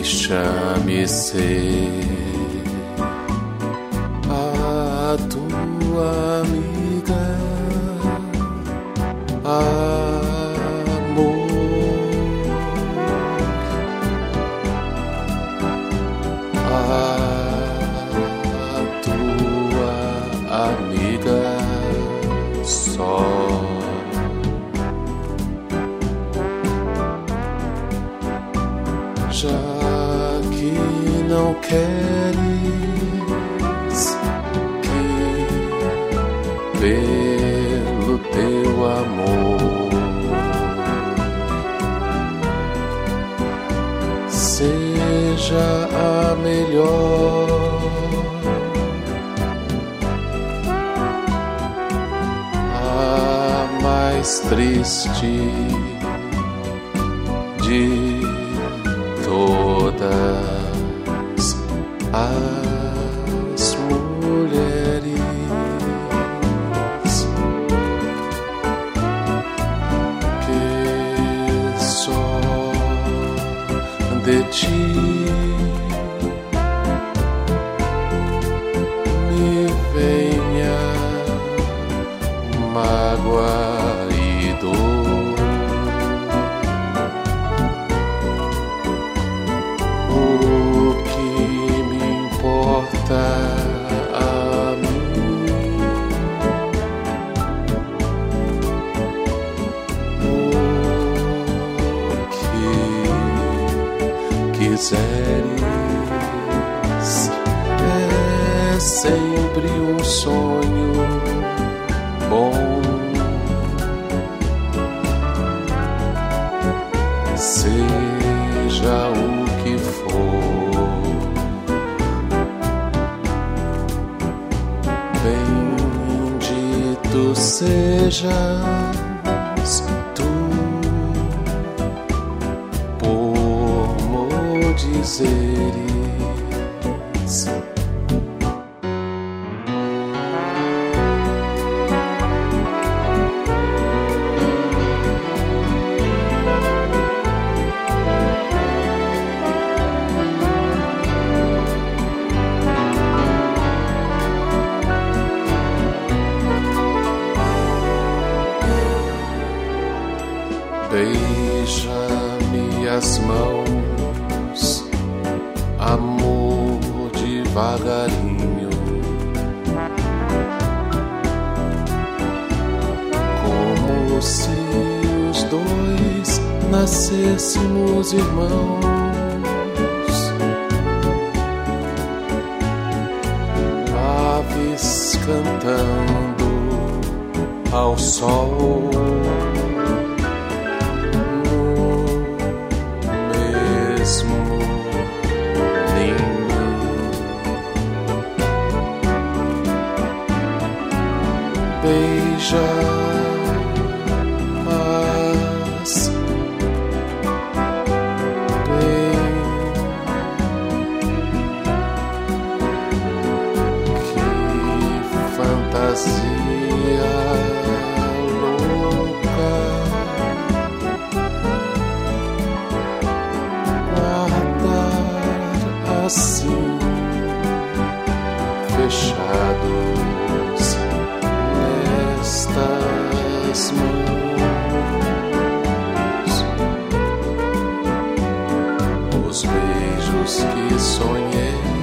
deixa-me ser a tua amiga, amor. A tua amiga só. Já que não queres que pelo teu amor seja a melhor, a mais triste de todas as mulheres que só de ti me venha mágoa e dor. O que me importa a mim, o que quiseres é sempre um sonho bom. Seja o que for, bendito sejas tu, por dizeres. Beija-me as mãos, amor, devagarinho, como se os dois nascêssemos irmãos, aves cantando ao sol. Beija, mas bem que fantasia louca, guardar assim fechados nestas mãos, os beijos que sonhei